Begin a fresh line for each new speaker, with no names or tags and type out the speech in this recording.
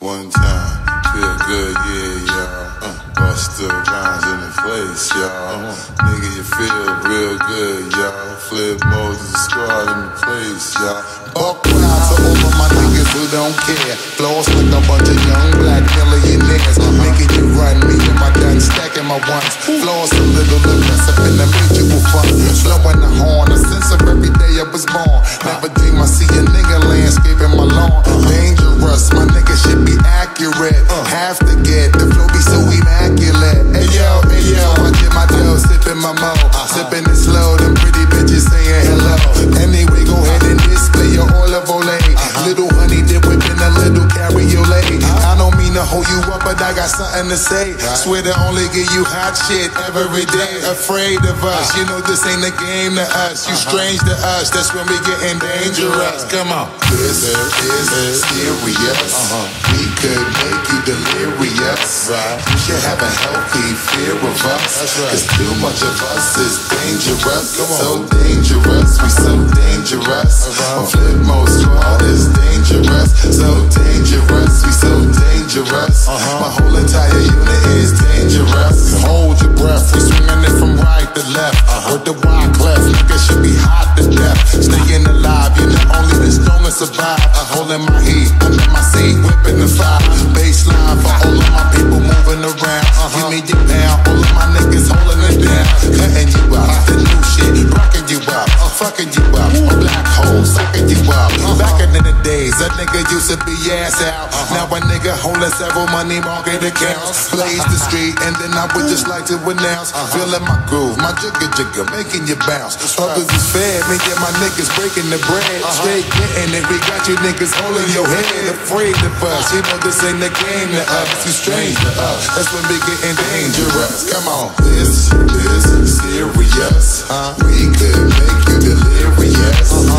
One time, feel good, yeah, y'all. Busta Rhymes in the place, y'all. Nigga, you feel real good, y'all. Flip Moses, the squad in the place, y'all.
Buck wild to all of my niggas who don't care. Floss like a bunch of young black millionaires. Making you run me and my done stacking my ones. Floss a little aggressive in the mutual fun. Blowing the horn, a sense of every day I was born. Never dream I see a nigga landscaping my lawn. Dangerous, my nigga should be accurate. Have to get the flow be so immaculate. Hey yo, I get my dough, sipping my mo. Sipping it slow, them pretty bitches saying hello. Anyway, go ahead and display your olive ole. Little honey dip whipping a little cabriolet. I don't mean to hold you up, but I got something to say. Swear to only give you hot shit every day. Afraid of us, you know this ain't a game to us. You strange to us, that's when we getting dangerous. Come on.
This is serious. We could make you delirious. You should have a healthy fear of us. Cause too much of us is dangerous. So dangerous, we so dangerous. Flip Mode Squad is dangerous. So dangerous, we so dangerous. My whole entire unit is dangerous. Hold your breath, we swinging it from right to left. With the wide clef, nigga should be hot to death. Staying alive, you're the only the strongest survive. Holding my heat under my seat, whipping the fire. Baseline for all of my people moving around. Give me your pound, all of my niggas holding it down. Cutting you up, the new shit, rocking you up, fucking you up. A black hole, sucking you up. Back in the days, a nigga used to be ass out. Now a nigga holding several money market accounts. Blaze the street, and then I would just like to announce. Feeling my groove, my jigger jigger, making you bounce. Others is fed, me and my niggas breaking the bread. Straight getting it, we got you niggas holding your head. Afraid of us, you know this ain't a game to us. You strange to us, that's when we getting dangerous. Come on, this is serious. We could make you delirious.